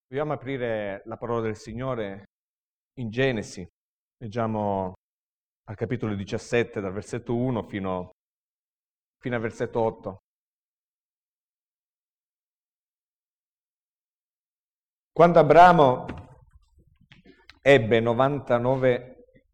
Vogliamo aprire la parola del Signore in Genesi. Leggiamo al capitolo 17, dal versetto 1 fino al versetto 8. Quando Abramo ebbe 99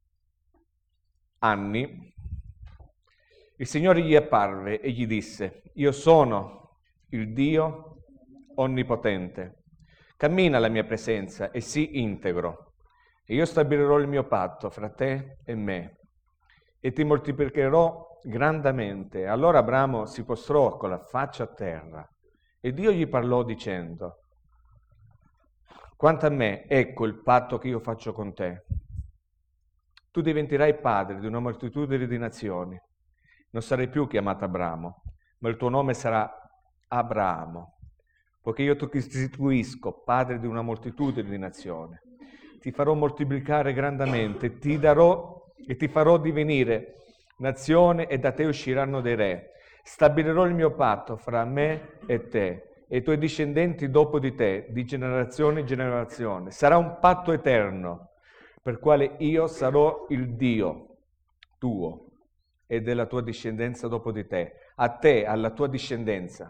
anni, il Signore gli apparve e gli disse: Io sono il Dio onnipotente. Cammina alla mia presenza e sii integro, e io stabilirò il mio patto fra te e me, e ti moltiplicherò grandemente. Allora Abramo si postrò con la faccia a terra, e Dio gli parlò dicendo: Quanto a me, ecco il patto che io faccio con te. Tu diventerai padre di una moltitudine di nazioni. Non sarai più chiamato Abramo, ma il tuo nome sarà Abramo, poiché io ti costituisco padre di una moltitudine di nazioni. Ti farò moltiplicare grandemente, ti darò e ti farò divenire nazione, e da te usciranno dei re. Stabilirò il mio patto fra me e te, e i tuoi discendenti dopo di te, di generazione in generazione. Sarà un patto eterno, per quale io sarò il Dio tuo e della tua discendenza dopo di te, alla tua discendenza.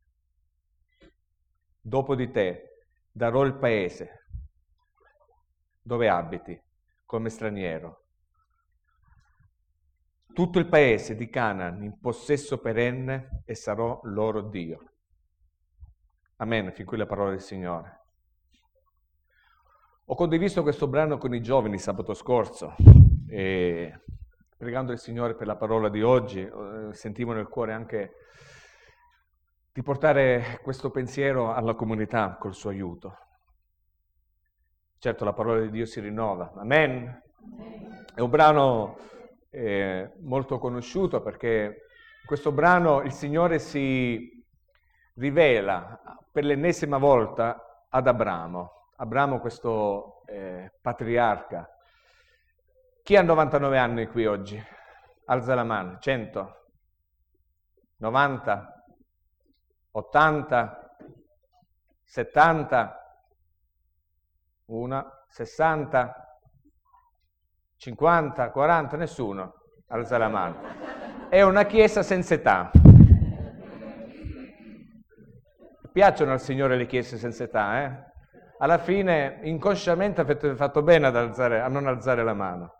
Dopo di te darò il paese dove abiti come straniero. Tutto il paese di Canaan in possesso perenne, e sarò loro Dio. Amen, fin qui la parola del Signore. Ho condiviso questo brano con i giovani sabato scorso e pregando il Signore per la parola di oggi, sentivo nel cuore anche di portare questo pensiero alla comunità col suo aiuto. Certo, la parola di Dio si rinnova. Amen. È un brano molto conosciuto perché in questo brano il Signore si rivela per l'ennesima volta ad Abramo. Abramo, questo patriarca. Chi ha 99 anni qui oggi? Alza la mano. 100? 90? 80? 70? 60? 50? 40? Nessuno? Alza la mano. È una chiesa senza età. Piacciono al Signore le chiese senza età, eh? Alla fine, inconsciamente, avete fatto bene a non alzare la mano.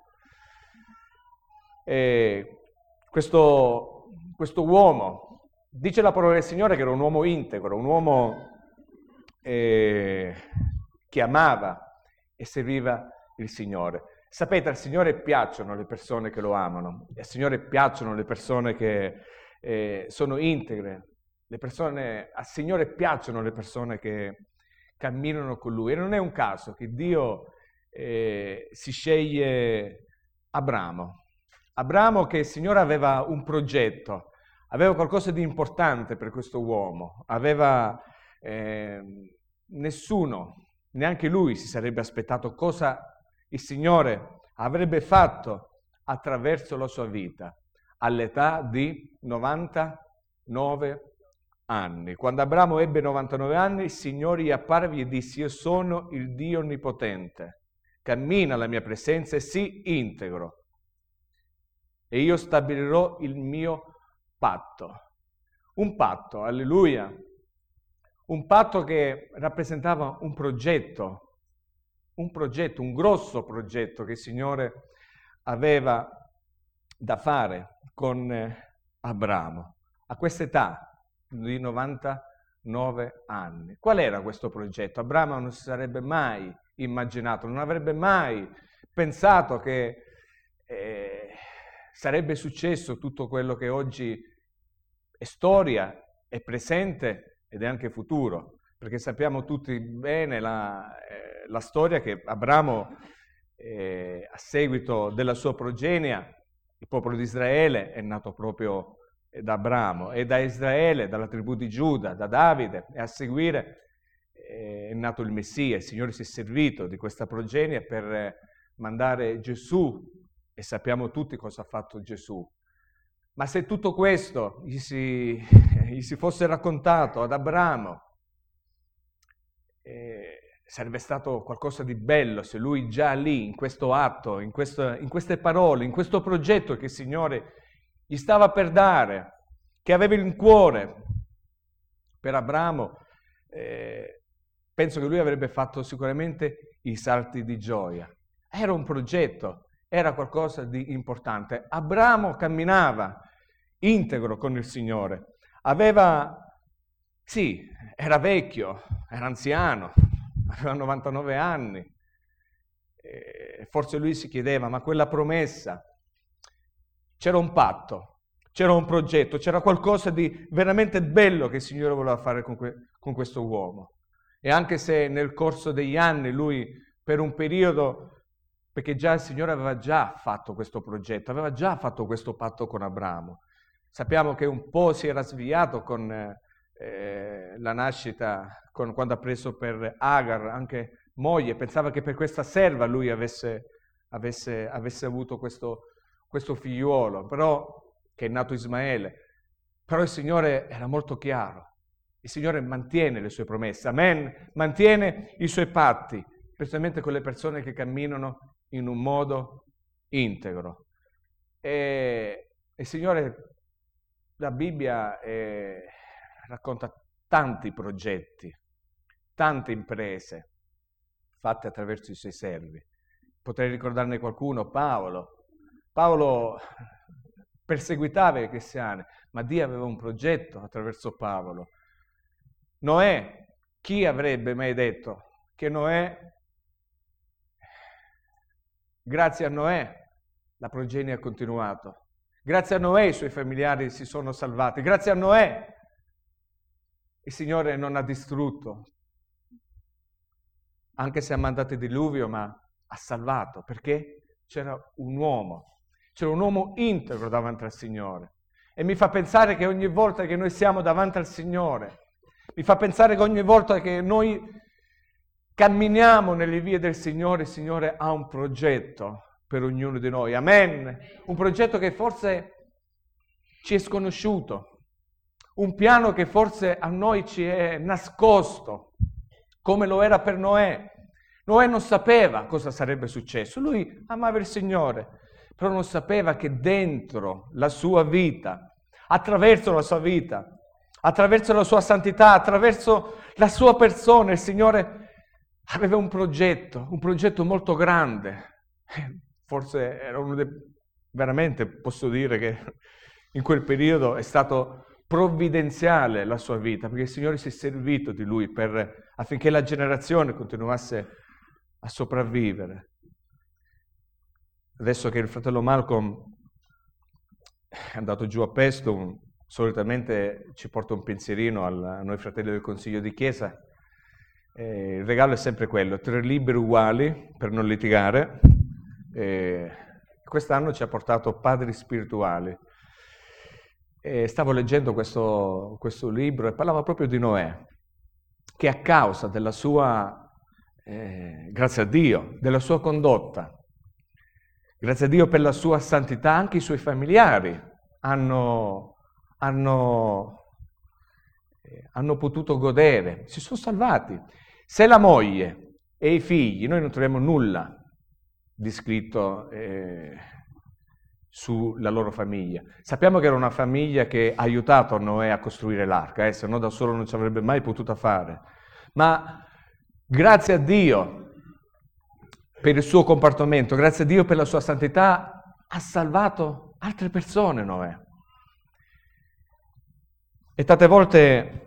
E questo uomo, dice la parola del Signore che era un uomo integro, un uomo che amava e serviva il Signore. Sapete, al Signore piacciono le persone che lo amano, al Signore piacciono le persone che sono integre, al Signore piacciono le persone che camminano con Lui. E non è un caso che Dio si sceglie Abramo, che il Signore aveva un progetto, aveva qualcosa di importante per questo uomo, nessuno, neanche lui si sarebbe aspettato cosa il Signore avrebbe fatto attraverso la sua vita all'età di 99 anni. Quando Abramo ebbe 99 anni, il Signore gli apparve e gli disse: Io sono il Dio onnipotente, cammina alla mia presenza e sii integro, e io stabilirò il mio patto. Un patto, alleluia, un patto che rappresentava un progetto, un grosso progetto che il Signore aveva da fare con Abramo a quest'età di 99 anni. Qual era questo progetto? Abramo non si sarebbe mai immaginato, non avrebbe mai pensato che sarebbe successo tutto quello che oggi è storia, è presente ed è anche futuro, perché sappiamo tutti bene la storia che Abramo, a seguito della sua progenie, il popolo di Israele è nato proprio da Abramo, e da Israele, dalla tribù di Giuda, da Davide, e a seguire è nato il Messia. Il Signore si è servito di questa progenie per mandare Gesù, e sappiamo tutti cosa ha fatto Gesù. Ma se tutto questo gli si fosse raccontato ad Abramo, sarebbe stato qualcosa di bello se lui già lì, in questo atto, in queste parole, in questo progetto che il Signore gli stava per dare, che aveva in cuore per Abramo, penso che lui avrebbe fatto sicuramente i salti di gioia. Era un progetto, era qualcosa di importante. Abramo camminava integro con il Signore, era vecchio, era anziano, aveva 99 anni, forse lui si chiedeva, ma quella promessa, c'era un patto, c'era un progetto, c'era qualcosa di veramente bello che il Signore voleva fare con questo uomo. E anche se nel corso degli anni lui, per un periodo, perché già il Signore aveva già fatto questo progetto, aveva già fatto questo patto con Abramo. Sappiamo che un po' si era sviato con la nascita, quando ha preso per Agar, anche moglie, pensava che per questa serva lui avesse avuto questo figliuolo, però che è nato Ismaele. Però il Signore era molto chiaro. Il Signore mantiene le sue promesse, amen, mantiene i suoi patti, specialmente con le persone che camminano in un modo integro. E il Signore, la Bibbia racconta tanti progetti, tante imprese fatte attraverso i suoi servi. Potrei ricordarne qualcuno, Paolo. Paolo perseguitava i cristiani, ma Dio aveva un progetto attraverso Paolo. Noè, chi avrebbe mai detto che grazie a Noè la progenie ha continuato, grazie a Noè i suoi familiari si sono salvati, grazie a Noè il Signore non ha distrutto, anche se ha mandato il diluvio, ma ha salvato, perché c'era un uomo integro davanti al Signore. E mi fa pensare che ogni volta che noi siamo davanti al Signore, mi fa pensare che ogni volta che noi camminiamo nelle vie del Signore, il Signore ha un progetto per ognuno di noi. Amen. Un progetto che forse ci è sconosciuto, un piano che forse a noi ci è nascosto, come lo era per Noè. Noè non sapeva cosa sarebbe successo. Lui amava il Signore, però non sapeva che dentro la sua vita, attraverso la sua vita, attraverso la sua santità, attraverso la sua persona, il Signore aveva un progetto molto grande. Forse era veramente posso dire che in quel periodo è stato provvidenziale la sua vita, perché il Signore si è servito di lui affinché la generazione continuasse a sopravvivere. Adesso che il fratello Malcolm è andato giù a Pestum, solitamente ci porta un pensierino a noi fratelli del Consiglio di Chiesa. Il regalo è sempre quello, 3 libri uguali per non litigare. Quest'anno ci ha portato Padri Spirituali. Stavo leggendo questo libro e parlava proprio di Noè, che a causa della sua, grazie a Dio, della sua condotta, grazie a Dio per la sua santità, anche i suoi familiari hanno potuto godere, si sono salvati. Se la moglie e i figli, noi non troviamo nulla di scritto sulla loro famiglia. Sappiamo che era una famiglia che ha aiutato Noè a costruire l'arca, se no da solo non ci avrebbe mai potuto fare. Ma grazie a Dio per il suo comportamento, grazie a Dio per la sua santità, ha salvato altre persone Noè. E tante volte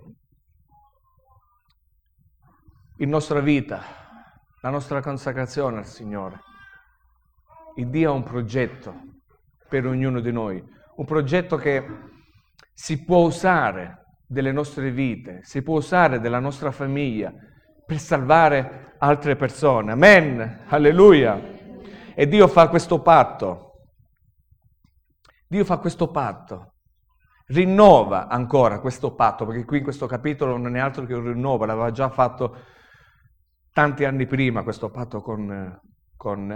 in nostra vita, la nostra consacrazione al Signore, il Dio ha un progetto per ognuno di noi, un progetto che si può usare delle nostre vite, si può usare della nostra famiglia per salvare altre persone. Amen, alleluia. E Dio fa questo patto. Dio fa questo patto. Rinnova ancora questo patto, perché qui in questo capitolo non è altro che un rinnovo, l'aveva già fatto tanti anni prima questo patto con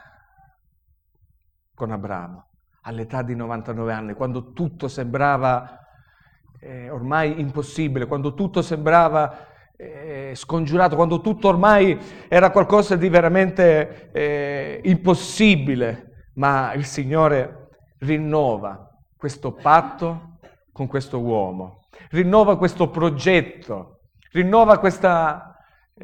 Abramo, all'età di 99 anni, quando tutto sembrava ormai impossibile, quando tutto sembrava scongiurato, quando tutto ormai era qualcosa di veramente impossibile, ma il Signore rinnova questo patto con questo uomo, rinnova questo progetto, rinnova questa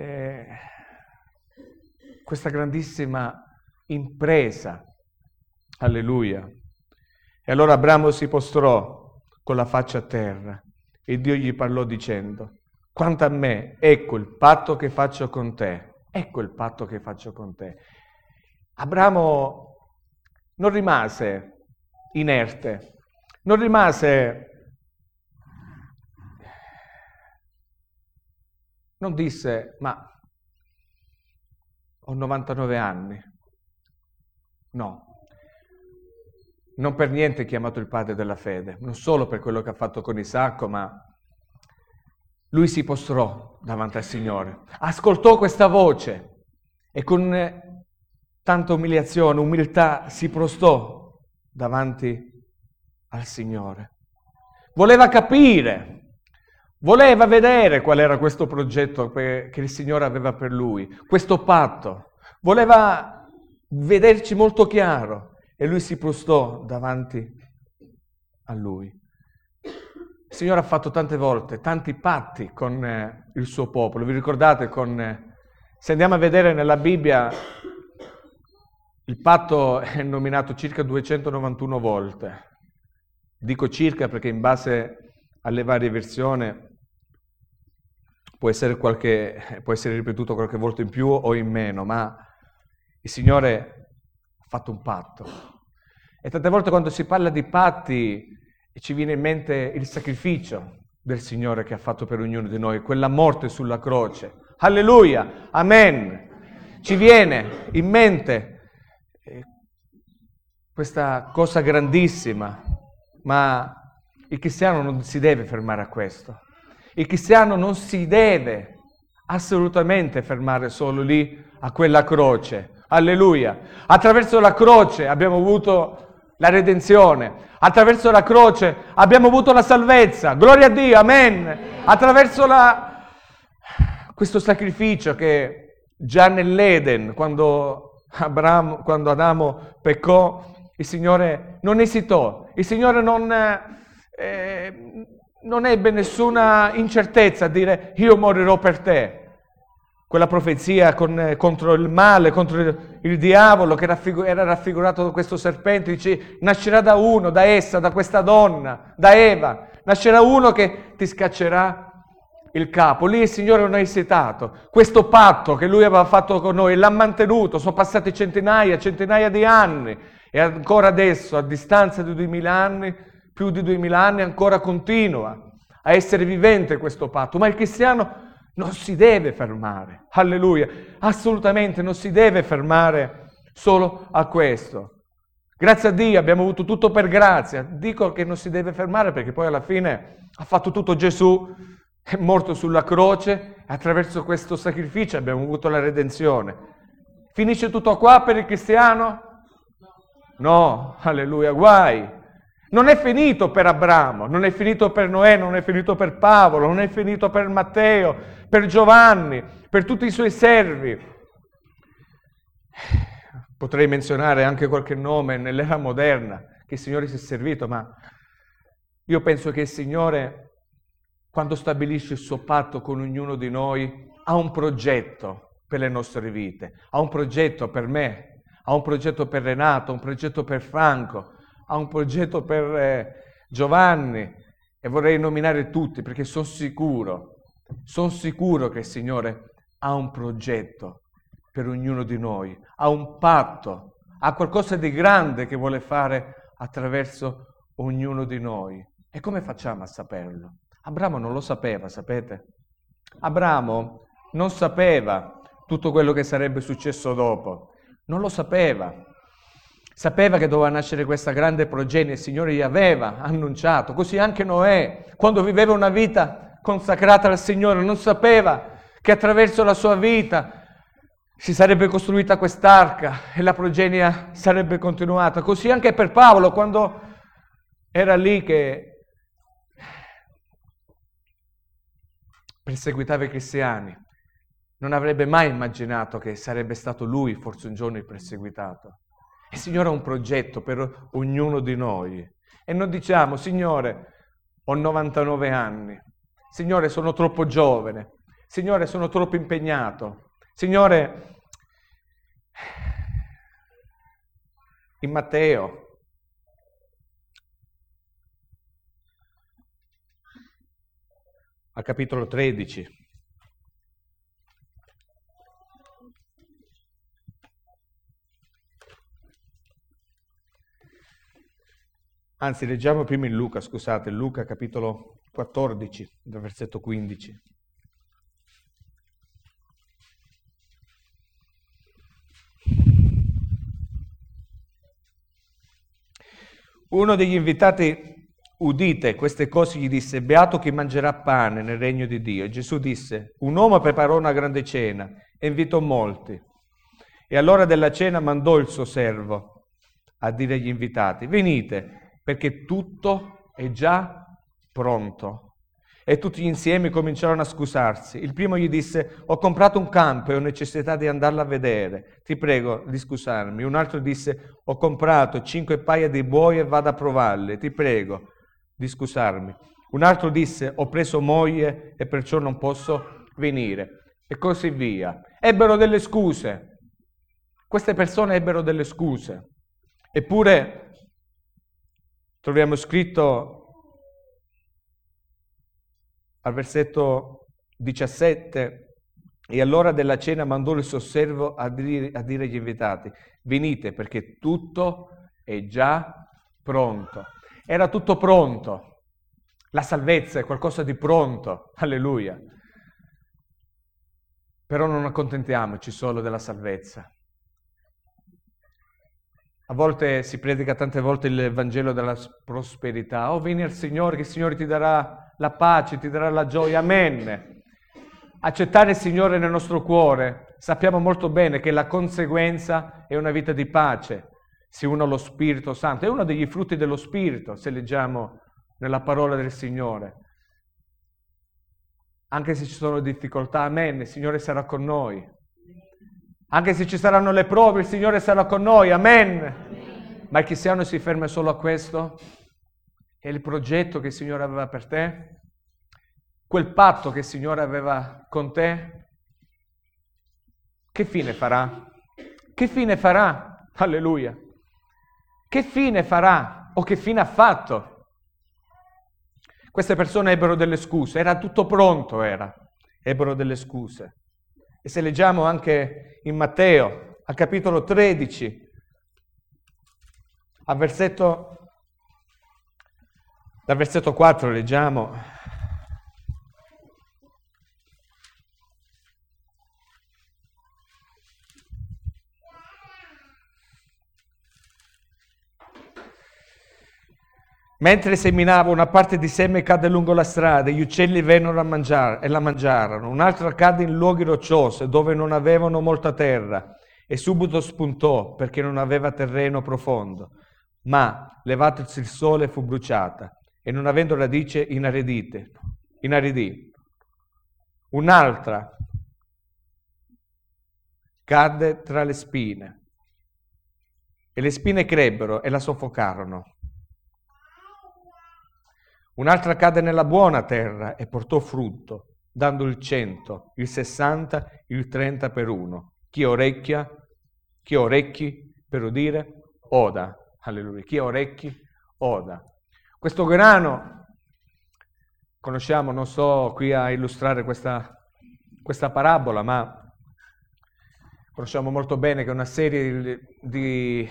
grandissima impresa. Alleluia. E allora Abramo si postrò con la faccia a terra e Dio gli parlò dicendo: quanto a me, ecco il patto che faccio con te. Ecco il patto che faccio con te. Abramo non rimase inerte, non disse, ma ho 99 anni. No, non per niente è chiamato il padre della fede, non solo per quello che ha fatto con Isacco, ma lui si postrò davanti al Signore, ascoltò questa voce e con tanta umiltà si prostò davanti al Signore. Voleva capire, voleva vedere qual era questo progetto che il Signore aveva per lui, questo patto. Voleva vederci molto chiaro e lui si prostò davanti a lui. Il Signore ha fatto tante volte, tanti patti con il suo popolo. Vi ricordate se andiamo a vedere nella Bibbia, il patto è nominato circa 291 volte. Dico circa perché in base alle varie versioni può essere ripetuto qualche volta in più o in meno, ma il Signore ha fatto un patto. E tante volte quando si parla di patti ci viene in mente il sacrificio del Signore che ha fatto per ognuno di noi, quella morte sulla croce. Alleluia, amen. Ci viene in mente questa cosa grandissima, ma il cristiano non si deve fermare a questo. Il cristiano non si deve assolutamente fermare solo lì a quella croce. Alleluia. Attraverso la croce abbiamo avuto la redenzione. Attraverso la croce abbiamo avuto la salvezza. Gloria a Dio, amen. Attraverso questo sacrificio che già nell'Eden, quando Adamo peccò, il Signore non esitò. Il Signore non ebbe nessuna incertezza a dire io morirò per te. Quella profezia contro il male, contro il diavolo che era raffigurato da questo serpente, dice nascerà da uno, da essa, da questa donna, da Eva, nascerà uno che ti scaccerà il capo. Lì il Signore non ha esitato. Questo patto che Lui aveva fatto con noi l'ha mantenuto, sono passati centinaia di anni e ancora adesso, a distanza di 2000 anni, più di 2000 anni, ancora continua a essere vivente questo patto. Ma il cristiano non si deve fermare, alleluia, assolutamente non si deve fermare solo a questo. Grazie a Dio abbiamo avuto tutto per grazia, dico che non si deve fermare perché poi alla fine ha fatto tutto Gesù, è morto sulla croce e attraverso questo sacrificio abbiamo avuto la redenzione. Finisce tutto qua per il cristiano? No, alleluia, guai. Non è finito per Abramo, non è finito per Noè, non è finito per Paolo, non è finito per Matteo, per Giovanni, per tutti i suoi servi. Potrei menzionare anche qualche nome nell'era moderna che il Signore si è servito, ma io penso che il Signore, quando stabilisce il suo patto con ognuno di noi, ha un progetto per le nostre vite, ha un progetto per me, ha un progetto per Renato, un progetto per Franco, ha un progetto per Giovanni e vorrei nominare tutti perché sono sicuro che il Signore ha un progetto per ognuno di noi, ha un patto, ha qualcosa di grande che vuole fare attraverso ognuno di noi. E come facciamo a saperlo? Abramo non lo sapeva, sapete? Abramo non sapeva tutto quello che sarebbe successo dopo, non lo sapeva. Sapeva che doveva nascere questa grande progenie, il Signore gli aveva annunciato. Così anche Noè, quando viveva una vita consacrata al Signore, non sapeva che attraverso la sua vita si sarebbe costruita quest'arca e la progenie sarebbe continuata. Così anche per Paolo, quando era lì che perseguitava i cristiani, non avrebbe mai immaginato che sarebbe stato lui forse un giorno il perseguitato. Il Signore ha un progetto per ognuno di noi. E non diciamo, Signore, ho 99 anni, Signore, sono troppo giovane, Signore, sono troppo impegnato, Signore, in Matteo al capitolo 13, anzi leggiamo prima in Luca, scusate, Luca capitolo 14, dal versetto 15. Uno degli invitati, udite queste cose, gli disse: beato chi mangerà pane nel regno di Dio. E Gesù disse: un uomo preparò una grande cena e invitò molti. E all'ora della cena mandò il suo servo a dire agli invitati: venite, perché tutto è già pronto. E tutti insieme cominciarono a scusarsi. Il primo gli disse: ho comprato un campo e ho necessità di andarlo a vedere, ti prego di scusarmi. Un altro disse: ho comprato 5 paia di buoi e vado a provarle, ti prego di scusarmi. Un altro disse: ho preso moglie e perciò non posso venire, e così via. Ebbero delle scuse, queste persone ebbero delle scuse. Eppure troviamo scritto al versetto 17: e all'ora della cena mandò il suo servo a dire agli invitati: venite, perché tutto è già pronto. Era tutto pronto. La salvezza è qualcosa di pronto, alleluia. Però non accontentiamoci solo della salvezza. A volte si predica tante volte il Vangelo della prosperità. Oh, vieni al Signore, che il Signore ti darà la pace, ti darà la gioia. Amen. Accettare il Signore nel nostro cuore, sappiamo molto bene che la conseguenza è una vita di pace. Se uno ha lo Spirito Santo, è uno degli frutti dello Spirito, se leggiamo nella parola del Signore. Anche se ci sono difficoltà, amen, il Signore sarà con noi. Anche se ci saranno le prove, il Signore sarà con noi, amen. Ma il cristiano si ferma solo a questo? È il progetto che il Signore aveva per te? Quel patto che il Signore aveva con te? Che fine farà? Che fine farà? Alleluia. Che fine farà? O che fine ha fatto? Queste persone ebbero delle scuse, era tutto pronto, ebbero delle scuse. E se leggiamo anche in Matteo, al capitolo 13, dal versetto 4 leggiamo: mentre seminava, una parte di seme cadde lungo la strada, e gli uccelli vennero a mangiare e la mangiarono. Un'altra cadde in luoghi rocciosi, dove non avevano molta terra, e subito spuntò, perché non aveva terreno profondo. Ma, levatosi il sole, fu bruciata, e non avendo radice inaridì. Un'altra cadde tra le spine, e le spine crebbero e la soffocarono. Un'altra cadde nella buona terra e portò frutto, dando il 100, il 60, il 30 per uno. Chi ha orecchi per udire, oda. Alleluia. Chi ha orecchi, oda. Questo grano, conosciamo, non sto qui a illustrare questa parabola, ma conosciamo molto bene che una serie di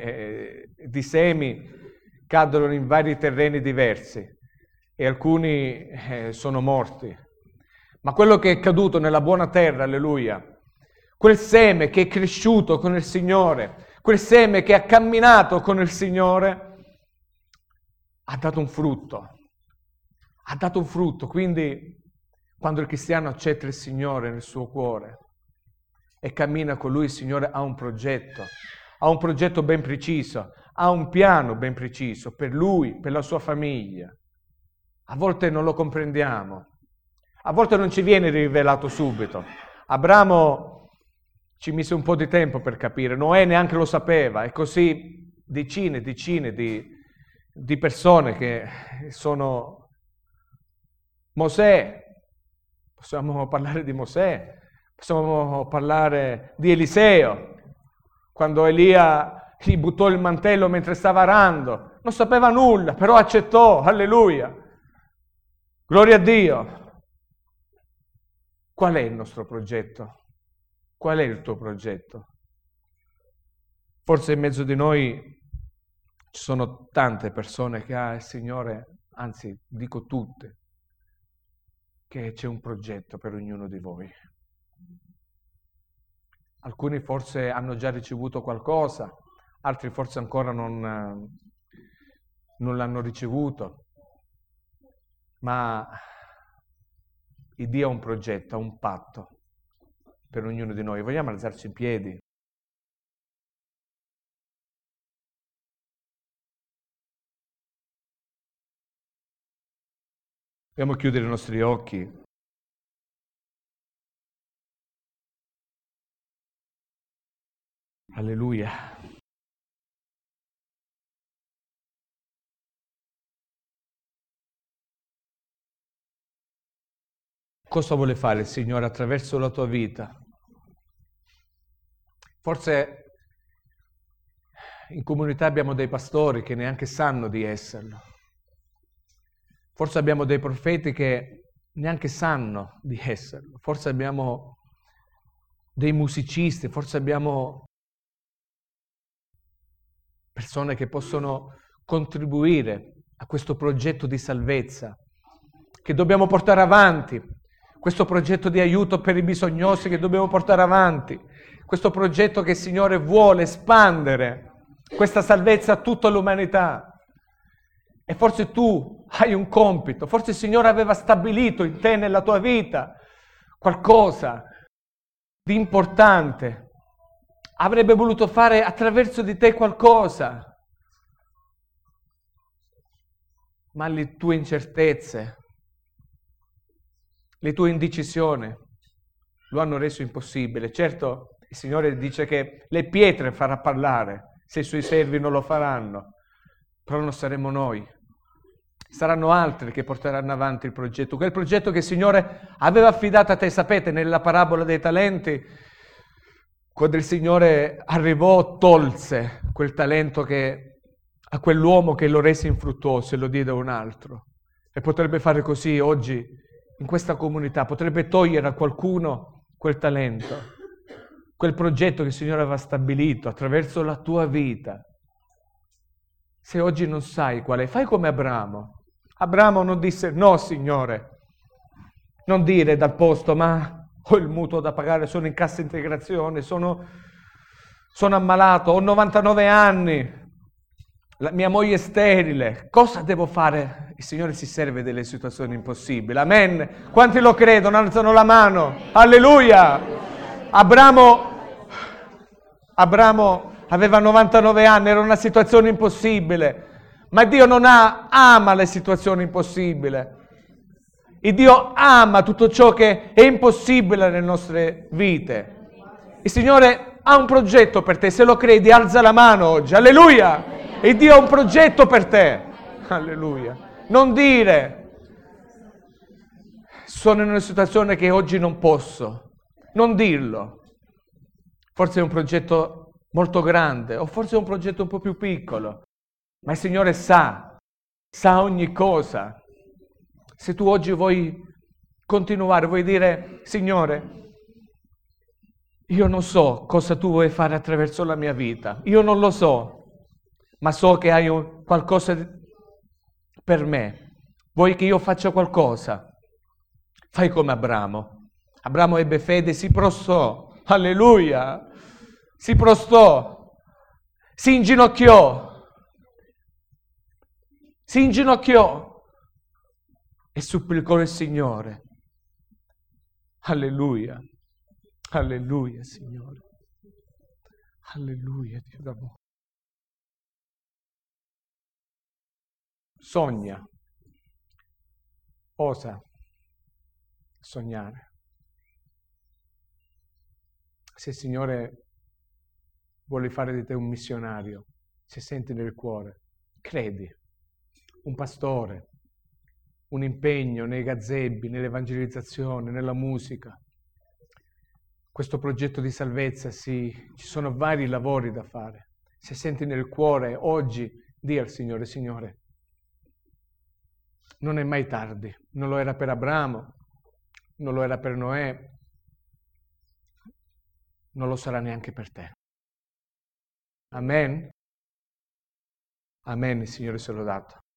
semi cadono in vari terreni diversi. E alcuni sono morti. Ma quello che è caduto nella buona terra, alleluia, quel seme che è cresciuto con il Signore, quel seme che ha camminato con il Signore, ha dato un frutto. Ha dato un frutto. Quindi, quando il cristiano accetta il Signore nel suo cuore e cammina con Lui, il Signore ha un progetto ben preciso, ha un piano ben preciso per Lui, per la sua famiglia. A volte non lo comprendiamo, A volte non ci viene rivelato subito. Abramo ci mise un po' di tempo per capire, Noè neanche lo sapeva, e così decine e decine di persone che sono Mosè, possiamo parlare di Mosè, possiamo parlare di Eliseo, quando Elia gli buttò il mantello mentre stava arando, non sapeva nulla, però accettò, alleluia, gloria a Dio. Qual è il nostro progetto? Qual è il tuo progetto? Forse in mezzo di noi ci sono tante persone che, il Signore, anzi dico tutte, che c'è un progetto per ognuno di voi. Alcuni forse hanno già ricevuto qualcosa, altri forse ancora non l'hanno ricevuto, ma il Dio ha un progetto, ha un patto per ognuno di noi. Vogliamo alzarci in piedi? Vogliamo chiudere i nostri occhi? Alleluia. Cosa vuole fare il Signore attraverso la tua vita? Forse in comunità abbiamo dei pastori che neanche sanno di esserlo. Forse abbiamo dei profeti che neanche sanno di esserlo. Forse abbiamo dei musicisti, forse abbiamo persone che possono contribuire a questo progetto di salvezza che dobbiamo portare avanti, questo progetto di aiuto per i bisognosi che dobbiamo portare avanti, questo progetto che il Signore vuole espandere, questa salvezza a tutta l'umanità. E forse tu hai un compito, forse il Signore aveva stabilito in te, nella tua vita, qualcosa di importante. Avrebbe voluto fare attraverso di te qualcosa, ma le tue incertezze, le tue indecisioni lo hanno reso impossibile. Certo, il Signore dice che le pietre farà parlare se i suoi servi non lo faranno, però non saremo noi. Saranno altri che porteranno avanti il progetto, quel progetto che il Signore aveva affidato a te. Sapete, nella parabola dei talenti, quando il Signore arrivò, tolse quel talento a quell'uomo che lo rese infruttuoso e lo diede a un altro. E potrebbe fare così oggi in questa comunità, potrebbe togliere a qualcuno quel talento, quel progetto che il Signore aveva stabilito attraverso la tua vita. Se oggi non sai qual è, fai come Abramo. Abramo non disse: no, Signore, non dire dal posto, ma ho il mutuo da pagare, sono in cassa integrazione, sono ammalato, ho 99 anni, la mia moglie è sterile, cosa devo fare? Il Signore si serve delle situazioni impossibili, amen. Quanti lo credono? Alzano la mano, alleluia. Abramo aveva 99 anni, era una situazione impossibile, ma Dio non ama le situazioni impossibili. Il Dio ama tutto ciò che è impossibile nelle nostre vite. Il Signore ha un progetto per te, se lo credi alza la mano oggi, alleluia! Il Dio ha un progetto per te, alleluia! Non dire: sono in una situazione che oggi non posso, non dirlo. Forse è un progetto molto grande, o forse è un progetto un po' più piccolo, ma il Signore sa ogni cosa. Se tu oggi vuoi continuare, vuoi dire: Signore, io non so cosa tu vuoi fare attraverso la mia vita, io non lo so, ma so che hai qualcosa per me, vuoi che io faccia qualcosa? Fai come Abramo. Abramo ebbe fede, si prostrò, alleluia, si prostrò, si inginocchiò e supplicò il Signore. Alleluia, alleluia Signore, alleluia Dio d'amore. Sogna, osa, sognare. Se il Signore vuole fare di te un missionario, se senti nel cuore, credi, un pastore, un impegno nei gazebbi, nell'evangelizzazione, nella musica. Questo progetto di salvezza, ci sono vari lavori da fare. Se senti nel cuore oggi, di al Signore, Signore, non è mai tardi, non lo era per Abramo, non lo era per Noè, non lo sarà neanche per te. Amen? Amen, il Signore sia lodato.